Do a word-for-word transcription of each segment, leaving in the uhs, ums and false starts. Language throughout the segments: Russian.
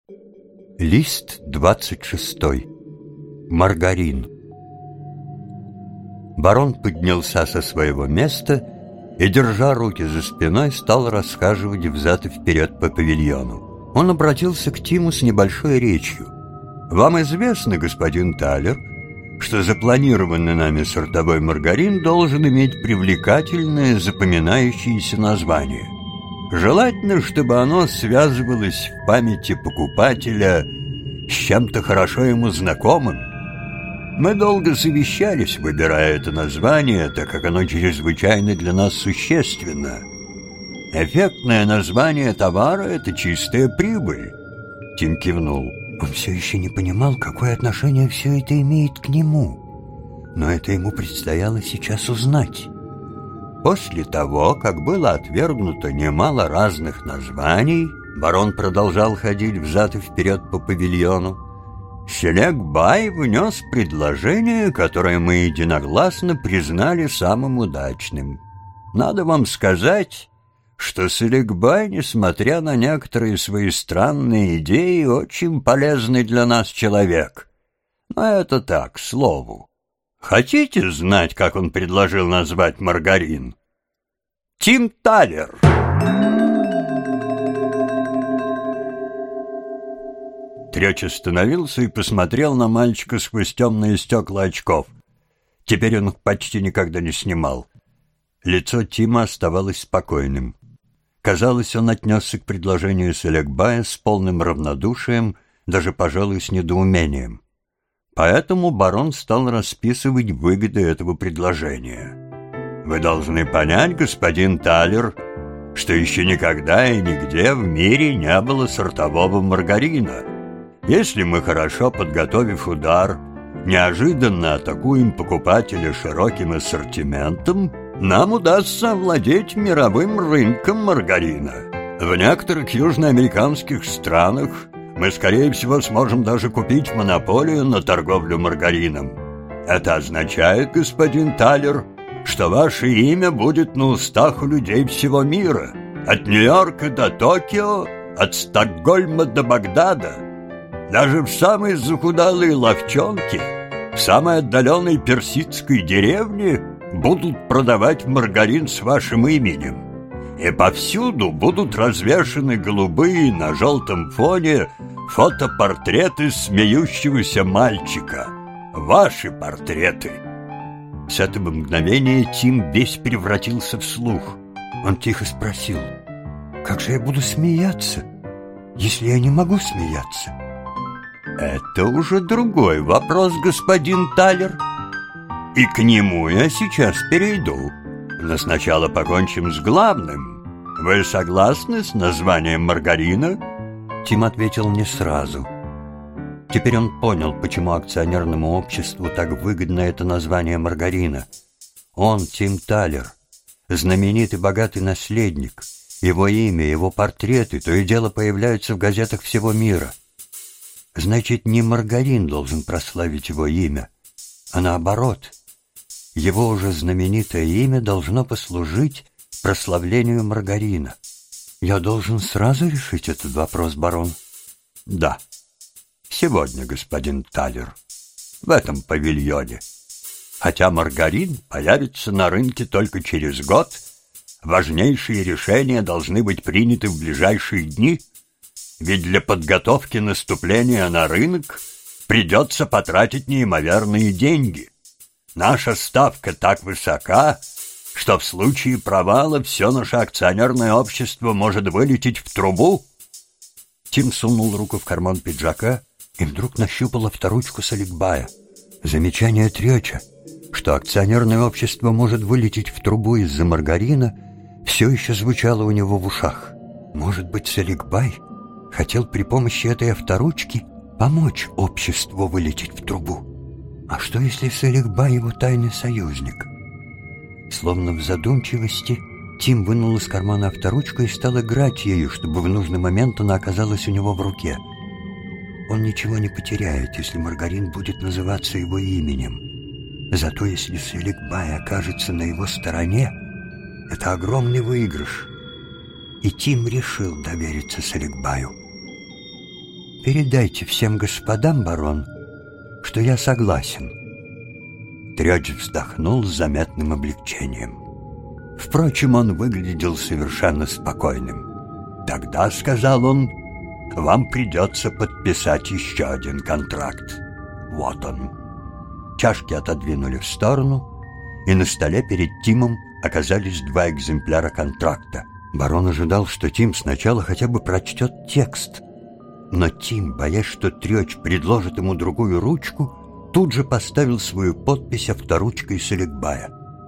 Лист двадцать шестой. Маргарин. Барон поднялся со своего места и, держа руки за спиной, стал расхаживать взад и вперед по павильону. Он обратился к Тиму с небольшой речью. «Вам известно, господин Талер, что запланированный нами сортовой маргарин должен иметь привлекательное, запоминающееся название. Желательно, чтобы оно связывалось в памяти покупателя с чем-то хорошо ему знакомым. Мы долго совещались, выбирая это название, так как оно чрезвычайно для нас существенно. Эффектное название товара — это чистая прибыль». Тим кивнул. Он все еще не понимал, какое отношение все это имеет к нему. Но это ему предстояло сейчас узнать. После того, как было отвергнуто немало разных названий, барон продолжал ходить взад и вперед по павильону. Селек-бай внес предложение, которое мы единогласно признали самым удачным. Надо вам сказать, что Селек-бай, несмотря на некоторые свои странные идеи, очень полезный для нас человек. Но это так, к слову. Хотите знать, как он предложил назвать маргарин? Тим Талер. Трёч остановился и посмотрел на мальчика сквозь темные стекла очков. Теперь он их почти никогда не снимал. Лицо Тима оставалось спокойным. Казалось, он отнесся к предложению Селек-бая с полным равнодушием, даже, пожалуй, с недоумением. Поэтому барон стал расписывать выгоды этого предложения. «Вы должны понять, господин Талер, что еще никогда и нигде в мире не было сортового маргарина. Если мы, хорошо подготовив удар, неожиданно атакуем покупателя широким ассортиментом, нам удастся овладеть мировым рынком маргарина. В некоторых южноамериканских странах мы, скорее всего, сможем даже купить монополию на торговлю маргарином. Это означает, господин Талер, что ваше имя будет на устах у людей всего мира, от Нью-Йорка до Токио, от Стокгольма до Багдада. Даже в самой захудалой ловчонке, в самой отдаленной персидской деревне будут продавать маргарин с вашим именем. И повсюду будут развешаны голубые на желтом фоне фотопортреты смеющегося мальчика. Ваши портреты». С этого мгновения Тим весь превратился в слух. Он тихо спросил: «Как же я буду смеяться, если я не могу смеяться?» «Это уже другой вопрос, господин Талер. И к нему я сейчас перейду. Но сначала покончим с главным. Вы согласны с названием маргарина?» Тим ответил не сразу. Теперь он понял, почему акционерному обществу так выгодно это название маргарина. Он, Тим Талер, знаменитый богатый наследник. Его имя, его портреты то и дело появляются в газетах всего мира. Значит, не маргарин должен прославить его имя, а наоборот. Его уже знаменитое имя должно послужить прославлению маргарина. Я должен сразу решить этот вопрос, барон? Да. Сегодня, господин Талер, в этом павильоне. Хотя маргарин появится на рынке только через год, важнейшие решения должны быть приняты в ближайшие дни, ведь для подготовки наступления на рынок придется потратить неимоверные деньги. Наша ставка так высока, что в случае провала все наше акционерное общество может вылететь в трубу». Тим сунул руку в карман пиджака и вдруг нащупал авторучку Селек-бая. Замечание Трёча, что акционерное общество может вылететь в трубу из-за маргарина, все еще звучало у него в ушах. Может быть, Селек-бай хотел при помощи этой авторучки помочь обществу вылететь в трубу? А что, если Селек-бай его тайный союзник? Словно в задумчивости, Тим вынул из кармана авторучку и стал играть ею, чтобы в нужный момент она оказалась у него в руке. Он ничего не потеряет, если маргарин будет называться его именем. Зато если Селек-бай окажется на его стороне, это огромный выигрыш. И Тим решил довериться Селек-баю. передайте всем господам, барон, что я согласен». Трёч вздохнул с заметным облегчением. Впрочем, он выглядел совершенно спокойным. «Тогда, — сказал он, — вам придется подписать еще один контракт. Вот он». Чашки отодвинули в сторону, и на столе перед Тимом оказались два экземпляра контракта. Барон ожидал, что Тим сначала хотя бы прочтет текст. Но Тим, боясь, что Трёч предложит ему другую ручку, тут же поставил свою подпись авторучкой Саликбая.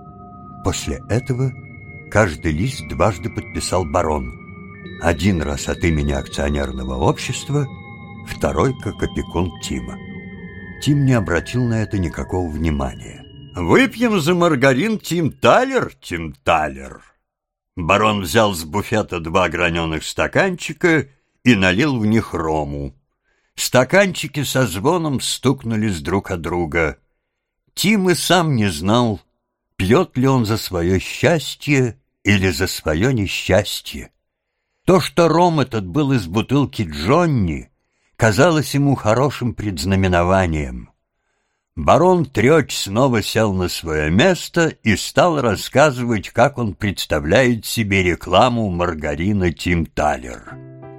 После этого каждый лист дважды подписал барон. Один раз от имени акционерного общества, второй как опекун Тима. Тим не обратил на это никакого внимания. «Выпьем за маргарин Тимталер, Тимталер». Барон взял с буфета два граненых стаканчика и налил в них рому. Стаканчики со звоном стукнулись друг от друга. Тим и сам не знал, пьет ли он за свое счастье или за свое несчастье. То, что ром этот был из бутылки Джонни, казалось ему хорошим предзнаменованием. Барон Трёч снова сел на свое место и стал рассказывать, как он представляет себе рекламу маргарина Тимталер.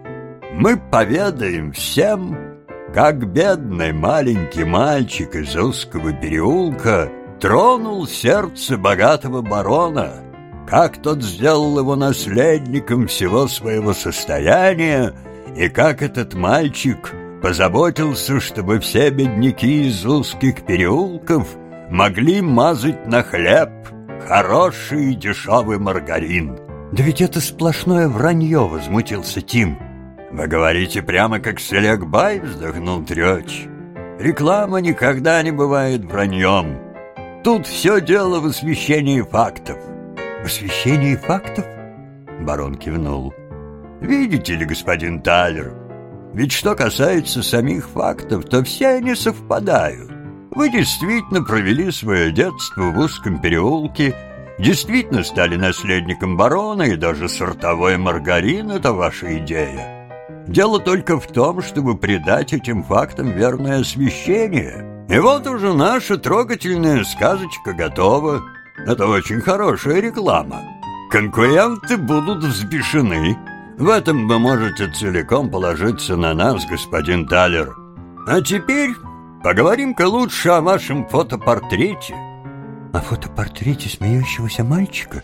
«Мы поведаем всем, как бедный маленький мальчик из узкого переулка тронул сердце богатого барона, как тот сделал его наследником всего своего состояния, и как этот мальчик позаботился, чтобы все бедняки из узких переулков могли мазать на хлеб хороший и дешевый маргарин». «Да ведь это сплошное вранье», — возмутился Тим. «Вы говорите прямо как Саликбай», — вздохнул Трёч. «Реклама никогда не бывает враньем. Тут все дело в освещении фактов». «В освещении фактов?» — барон кивнул. «Видите ли, господин Талер, ведь что касается самих фактов, то все они совпадают. Вы действительно провели свое детство в узком переулке, действительно стали наследником барона, и даже сортовой маргарин — это ваша идея. Дело только в том, чтобы придать этим фактам верное освещение. И вот уже наша трогательная сказочка готова. Это очень хорошая реклама. Конкуренты будут взбешены. В этом вы можете целиком положиться на нас, господин Талер. А теперь поговорим-ка лучше о вашем фотопортрете». «О фотопортрете смеющегося мальчика?»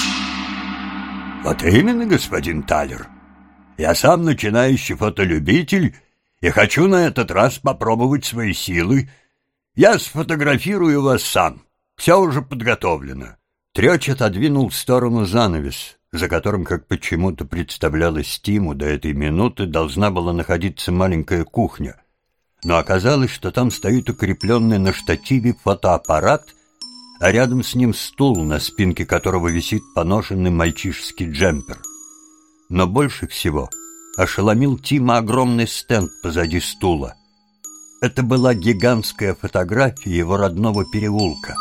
«Вот именно, господин Талер. Я сам начинающий фотолюбитель и хочу на этот раз попробовать свои силы. Я сфотографирую вас сам. Все уже подготовлено». Трёч отодвинул в сторону занавес, за которым, как почему-то представлялось Тиму, до этой минуты должна была находиться маленькая кухня. Но оказалось, что там стоит укрепленный на штативе фотоаппарат, а рядом с ним стул, на спинке которого висит поношенный мальчишеский джемпер. Но больше всего ошеломил Тима огромный стенд позади стула. Это была гигантская фотография его родного переулка.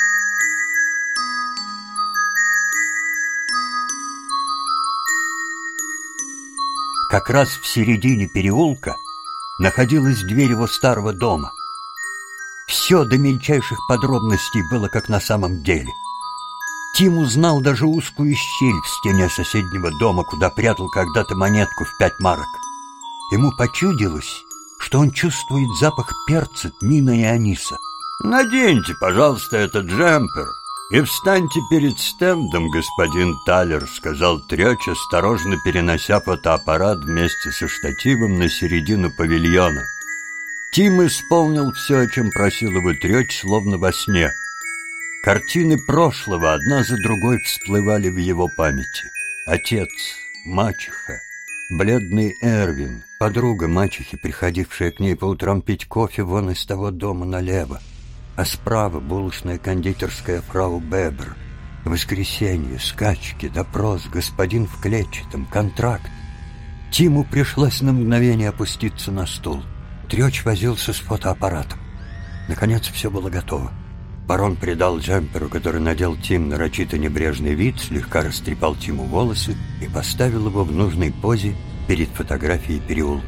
Как раз в середине переулка находилась дверь его старого дома. Все до мельчайших подробностей было как на самом деле. Тим узнал даже узкую щель в стене соседнего дома, куда прятал когда-то монетку в пять марок. Ему почудилось, что он чувствует запах перца, тмина и аниса. «Наденьте, пожалуйста, этот джемпер и встаньте перед стендом, господин Талер», — сказал Трёч, осторожно перенося фотоаппарат вместе со штативом на середину павильона. Тим исполнил все, о чем просил его Трёч, словно во сне. Картины прошлого одна за другой всплывали в его памяти. Отец, мачеха, бледный Эрвин, подруга мачехи, приходившая к ней по утрам пить кофе вон из того дома налево, а справа булочная кондитерская фрау Бебер. Воскресенье, скачки, допрос, господин в клетчатом, контракт. Тиму пришлось на мгновение опуститься на стул. Трёч возился с фотоаппаратом. Наконец все было готово. Барон придал джемперу, который надел Тим, нарочито небрежный вид, слегка растрепал Тиму волосы и поставил его в нужной позе перед фотографией переулка.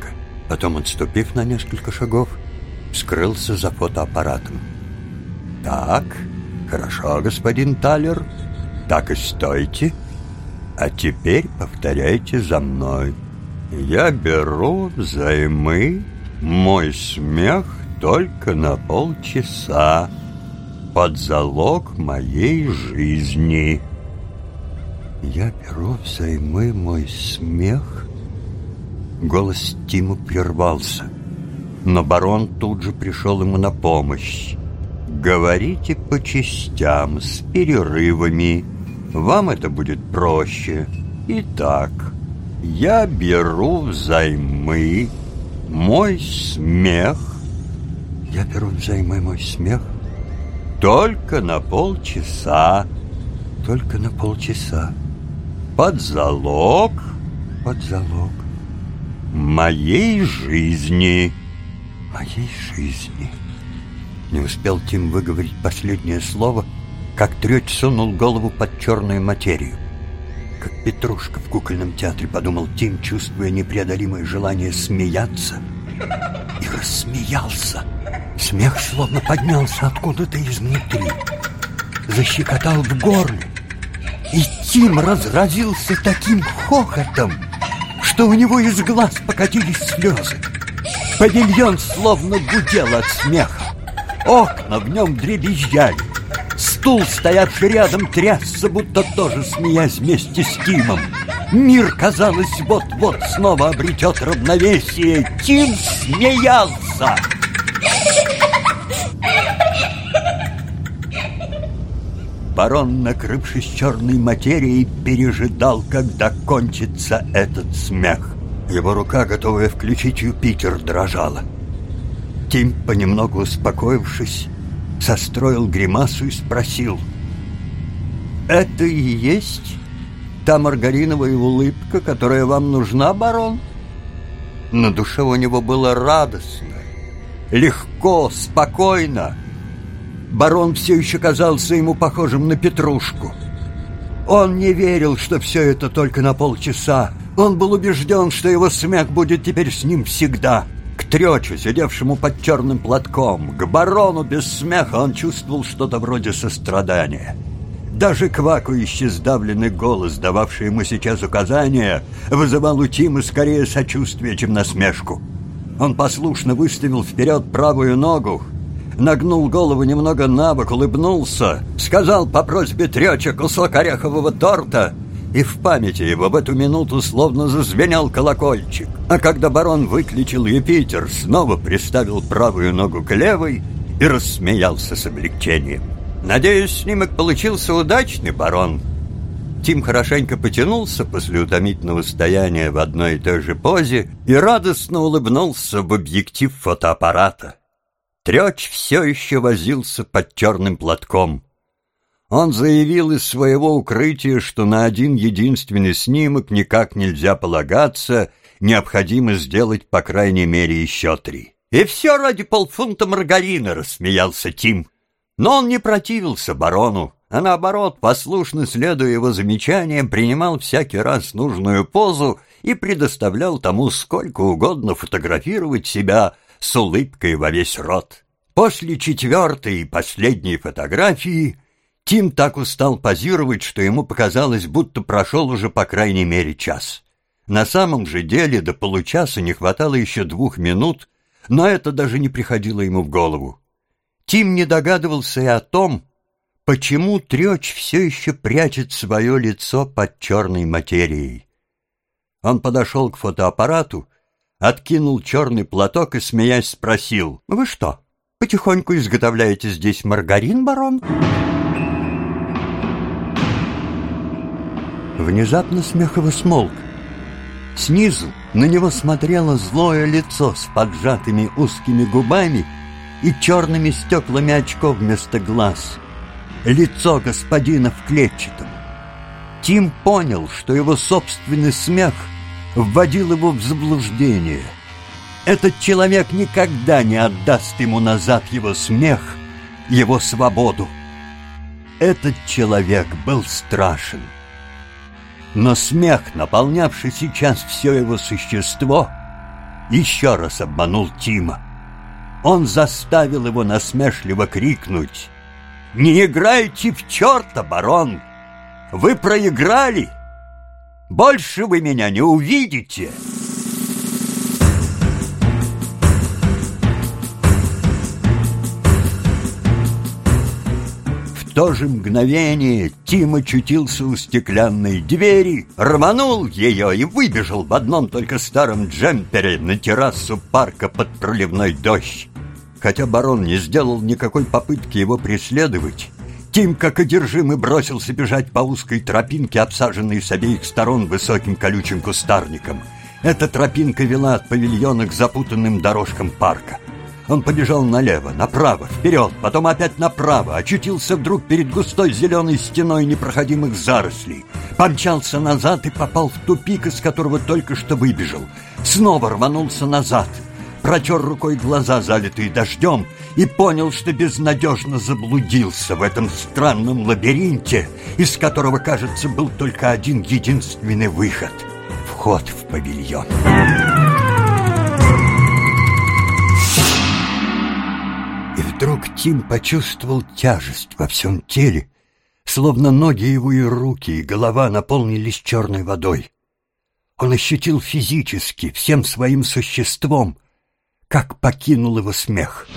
Потом, отступив на несколько шагов, скрылся за фотоаппаратом. «Так, хорошо, господин Талер, так и стойте. А теперь повторяйте за мной. Я беру взаймы мой смех только на полчаса под залог моей жизни». «Я беру взаймы мой смех?» Голос Тима прервался, но барон тут же пришел ему на помощь. «Говорите по частям, с перерывами. Вам это будет проще. Итак, я беру взаймы мой смех». «Я беру взаймы мой смех?» «Только на полчаса». «Только на полчаса». «Под залог». «Под залог». «Моей жизни». «Моей жизни». Не успел Тим выговорить последнее слово, как Трёч сунул голову под черную материю. Как Петрушка в кукольном театре, подумал Тим, чувствуя непреодолимое желание смеяться, и рассмеялся. Смех словно поднялся откуда-то изнутри, защекотал в горле, и Тим разразился таким хохотом, что у него из глаз покатились слезы. Павильон словно гудел от смеха. Окна в нем дребезжали. Стул, стоявший рядом, трясся, будто тоже смеясь вместе с Тимом. Мир, казалось, вот-вот снова обретет равновесие. Тим смеялся. Барон, накрывшись черной материей, пережидал, когда кончится этот смех. Его рука, готовая включить Юпитер, дрожала. Тим, понемногу успокоившись, состроил гримасу и спросил: «Это и есть та маргариновая улыбка, которая вам нужна, барон?» На душе у него было радостно, легко, спокойно. Барон все еще казался ему похожим на Петрушку. Он не верил, что все это только на полчаса. Он был убежден, что его смех будет теперь с ним всегда. К Трёчу, сидевшему под черным платком, к барону без смеха он чувствовал что-то вроде сострадания. Даже квакающий сдавленный голос, дававший ему сейчас указания, вызывал у Тима скорее сочувствие, чем насмешку. Он послушно выставил вперед правую ногу, нагнул голову немного набок, улыбнулся, сказал по просьбе Трёча кусок орехового торта, и в памяти его в эту минуту словно зазвенел колокольчик. А когда барон выключил Юпитер, снова приставил правую ногу к левой и рассмеялся с облегчением. «Надеюсь, снимок получился удачный, барон». Тим хорошенько потянулся после утомительного стояния в одной и той же позе и радостно улыбнулся в объектив фотоаппарата. Трёч все еще возился под черным платком. Он заявил из своего укрытия, что на один единственный снимок никак нельзя полагаться, необходимо сделать по крайней мере еще три. «И все ради полфунта маргарина», — рассмеялся Тим. Но он не противился барону, а наоборот, послушно следуя его замечаниям, принимал всякий раз нужную позу и предоставлял тому сколько угодно фотографировать себя с улыбкой во весь рот. После четвертой и последней фотографии Тим так устал позировать, что ему показалось, будто прошел уже по крайней мере час. На самом же деле до получаса не хватало еще двух минут, но это даже не приходило ему в голову. Тим не догадывался и о том, почему Трёч все еще прячет свое лицо под черной материей. Он подошел к фотоаппарату, откинул черный платок и, смеясь, спросил: «Вы что, потихоньку изготовляете здесь маргарин, барон?» Внезапно смех его смолк. Снизу на него смотрело злое лицо с поджатыми узкими губами и черными стеклами очков вместо глаз. Лицо господина в клетчатом. Тим понял, что его собственный смех вводил его в заблуждение. Этот человек никогда не отдаст ему назад его смех, его свободу. Этот человек был страшен. Но смех, наполнявший сейчас все его существо, еще раз обманул Тима. Он заставил его насмешливо крикнуть: «Не играйте в черта, барон! Вы проиграли! Больше вы меня не увидите!» В то же мгновение Тим очутился у стеклянной двери, рванул ее и выбежал в одном только старом джемпере на террасу парка под проливной дождь. Хотя барон не сделал никакой попытки его преследовать, Тим, как одержимый, бросился бежать по узкой тропинке, обсаженной с обеих сторон высоким колючим кустарником. Эта тропинка вела от павильона к запутанным дорожкам парка. Он побежал налево, направо, вперед, потом опять направо, очутился вдруг перед густой зеленой стеной непроходимых зарослей, помчался назад и попал в тупик, из которого только что выбежал. Снова рванулся назад, протер рукой глаза, залитые дождем, и понял, что безнадежно заблудился в этом странном лабиринте, из которого, кажется, был только один единственный выход — вход в павильон. И вдруг Тим почувствовал тяжесть во всем теле, словно ноги его и руки, и голова наполнились черной водой. Он ощутил физически, всем своим существом, как покинул его смех.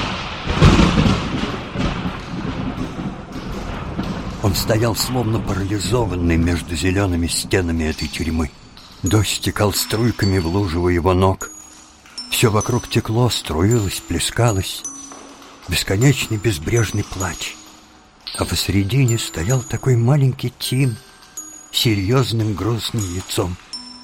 Он стоял словно парализованный между зелеными стенами этой тюрьмы. Дождь стекал струйками в лужу у его ног. Все вокруг текло, струилось, плескалось. Бесконечный безбрежный плач. А посередине стоял такой маленький Тим с серьезным грустным лицом.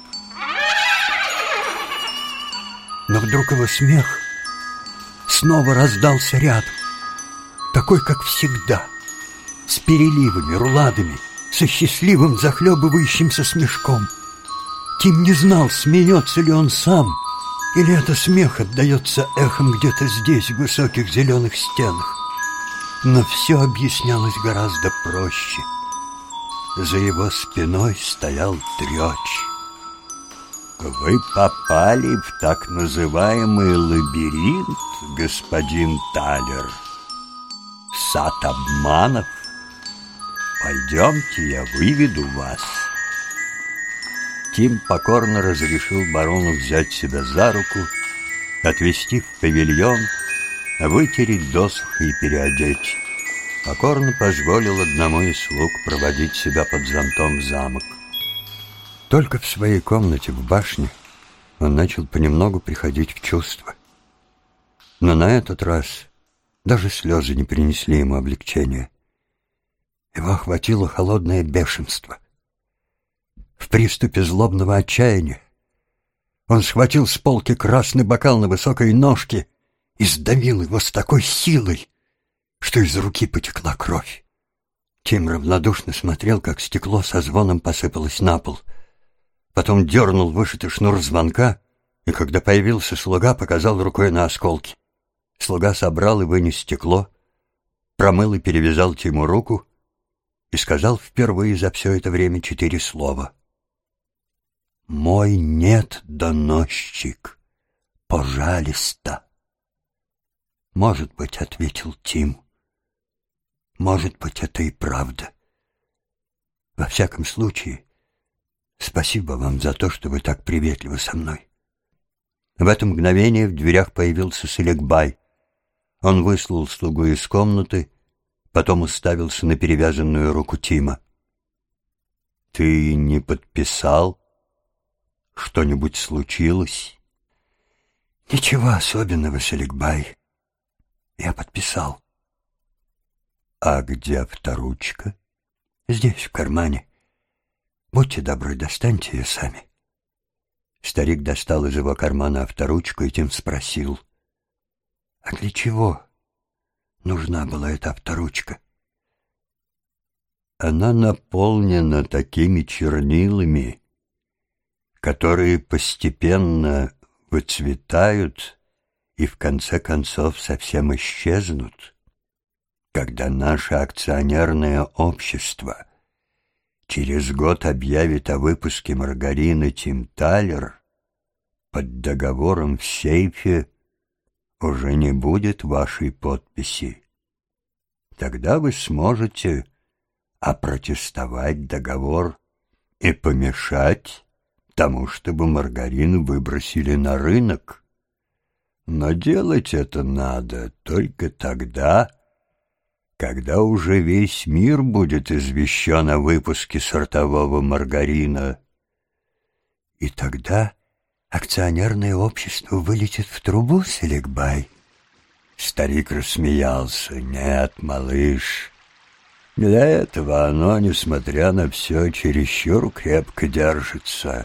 Но вдруг его смех снова раздался рядом, такой, как всегда, с переливами, руладами, со счастливым захлебывающимся смешком. Тим не знал, смеется ли он сам, или это смех отдается эхом где-то здесь, в высоких зеленых стенах. Но все объяснялось гораздо проще. За его спиной стоял Дрёч. «Вы попали в так называемый лабиринт, господин Талер. Сад обманов. Пойдемте, я выведу вас». Тим покорно разрешил барону взять себя за руку, отвезти в павильон, вытереть досуха и переодеть. Покорно позволил одному из слуг проводить себя под зонтом в замок. Только в своей комнате в башне он начал понемногу приходить в чувство. Но на этот раз даже слезы не принесли ему облегчения. Его охватило холодное бешенство. В приступе злобного отчаяния он схватил с полки красный бокал на высокой ножке и сдавил его с такой силой, что из руки потекла кровь. Тим равнодушно смотрел, как стекло со звоном посыпалось на пол. Потом дернул вышитый шнур звонка, и когда появился слуга, показал рукой на осколки. Слуга собрал и вынес стекло, промыл и перевязал Тиму руку и сказал впервые за все это время четыре слова. «Мой нет, доносчик, пожалуйста». «Может быть, — ответил Тим, — может быть, это и правда. Во всяком случае, спасибо вам за то, что вы так приветливы со мной». В это мгновение в дверях появился Селикбай. Он выслал слугу из комнаты, потом уставился на перевязанную руку Тима. «Ты не подписал? Что-нибудь случилось?» «Ничего особенного, Селикбай. Я подписал». «А где авторучка?» «Здесь, в кармане. Будьте добры, достаньте ее сами». Старик достал из его кармана авторучку и Тим спросил: «А для чего нужна была эта авторучка?» «Она наполнена такими чернилами, которые постепенно выцветают и в конце концов совсем исчезнут, когда наше акционерное общество через год объявит о выпуске маргарина Тим Талер. под договором в сейфе уже не будет вашей подписи. Тогда вы сможете опротестовать договор и помешать тому, чтобы маргарин выбросили на рынок. Но делать это надо только тогда, когда уже весь мир будет извещен о выпуске сортового маргарина. И тогда акционерное общество вылетит в трубу, Селикбай? Старик рассмеялся. Нет, малыш, для этого оно, несмотря на все, чересчур крепко держится.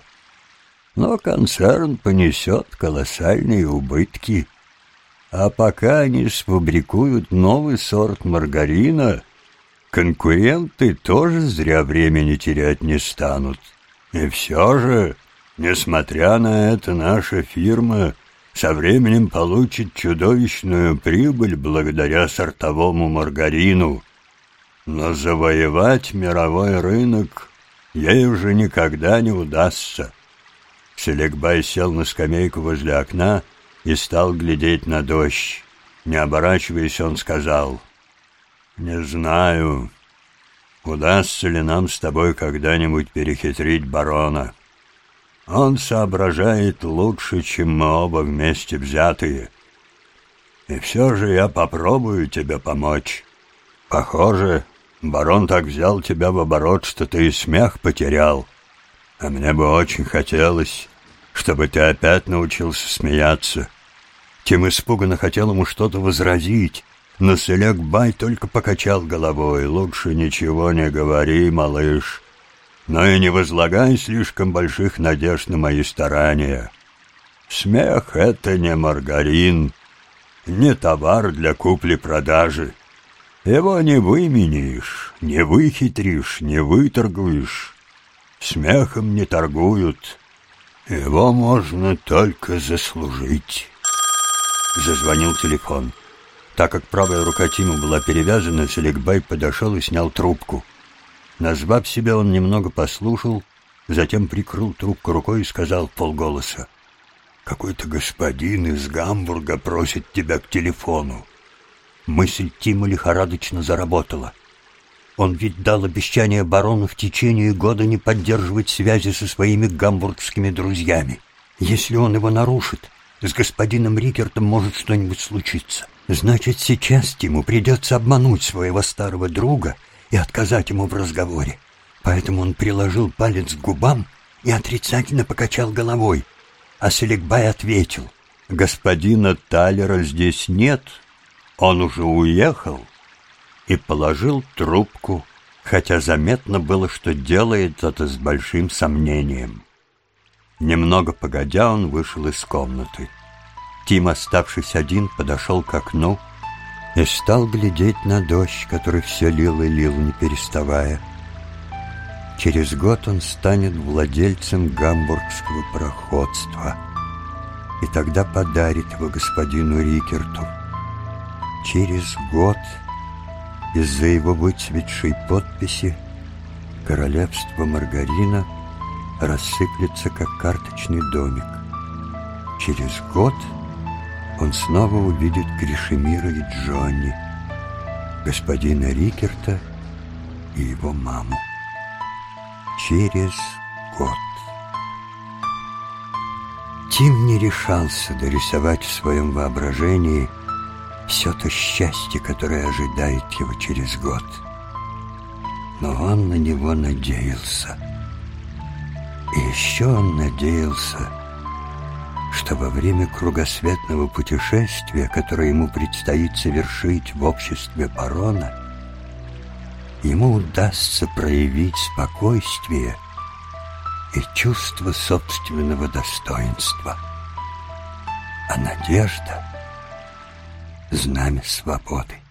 Но концерн понесет колоссальные убытки. А пока они сфабрикуют новый сорт маргарина, конкуренты тоже зря времени терять не станут. И все же, несмотря на это, наша фирма со временем получит чудовищную прибыль благодаря сортовому маргарину. Но завоевать мировой рынок ей уже никогда не удастся. Селикбай сел на скамейку возле окна и стал глядеть на дождь. Не оборачиваясь, он сказал: «Не знаю, удастся ли нам с тобой когда-нибудь перехитрить барона. Он соображает лучше, чем мы оба вместе взятые. И все же я попробую тебе помочь. Похоже, барон так взял тебя в оборот, что ты и смех потерял. А мне бы очень хотелось, чтобы ты опять научился смеяться». Тим испуганно хотел ему что-то возразить, но Селикбай только покачал головой. «Лучше ничего не говори, малыш, но и не возлагай слишком больших надежд на мои старания. Смех — это не маргарин, не товар для купли-продажи. Его не выменишь, не выхитришь, не выторгуешь. Смехом не торгуют. Его можно только заслужить». Зазвонил телефон. Так как правая рука Тима была перевязана, Селикбай подошел и снял трубку. Назвав себя, он немного послушал, затем прикрыл трубку рукой и сказал вполголоса: «Какой-то господин из Гамбурга просит тебя к телефону». Мысль Тима лихорадочно заработала. Он ведь дал обещание барону в течение года не поддерживать связи со своими гамбургскими друзьями. Если он его нарушит, с господином Рикертом может что-нибудь случиться. Значит, сейчас Тиму придется обмануть своего старого друга и отказать ему в разговоре. Поэтому он приложил палец к губам и отрицательно покачал головой. А Селикбай ответил: «Господина Талера здесь нет, он уже уехал», и положил трубку, хотя заметно было, что делает это с большим сомнением. Немного погодя, он вышел из комнаты. Тим, оставшись один, подошел к окну и стал глядеть на дождь, который все лил и лил, не переставая. Через год он станет владельцем гамбургского пароходства и тогда подарит его господину Рикерту. Через год из-за его выцветшей подписи королевство маргарина рассыплется, как карточный домик. Через год он снова увидит Гришемира и Джонни, господина Рикерта и его маму. Через год. Тим не решался дорисовать в своем воображении все то счастье, которое ожидает его через год. Но он на него надеялся. И еще он надеялся, что во время кругосветного путешествия, которое ему предстоит совершить в обществе барона, ему удастся проявить спокойствие и чувство собственного достоинства. А надежда — знамя свободы.